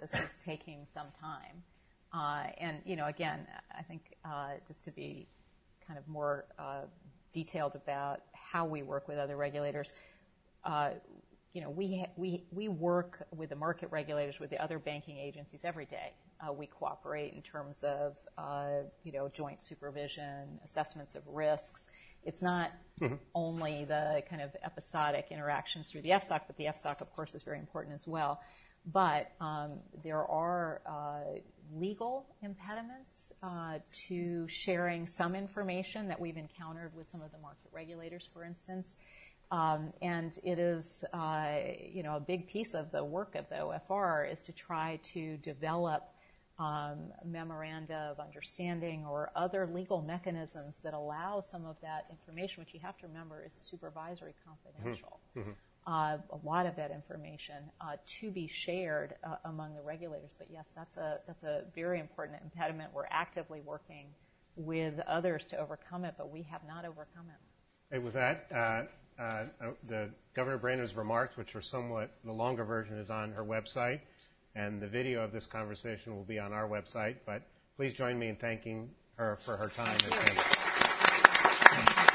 taking some time. And, again, I think just to be kind of more detailed about how we work with other regulators, we work with the market regulators, with the other banking agencies every day. We cooperate in terms of, joint supervision, assessments of risks. It's not only the kind of episodic interactions through the FSOC, but the FSOC, of course, is very important as well. But there are legal impediments to sharing some information that we've encountered with some of the market regulators, for instance. And it is, a big piece of the work of the OFR is to try to develop memoranda of understanding or other legal mechanisms that allow some of that information, which you have to remember is supervisory confidential. A lot of that information to be shared among the regulators. But yes, that's a very important impediment. We're actively working with others to overcome it, but we have not overcome it. Hey, with that, the Governor Brainerd's remarks, which are somewhat, the longer version is on her website. and the video of this conversation will be on our website. But please join me in thanking her for her time.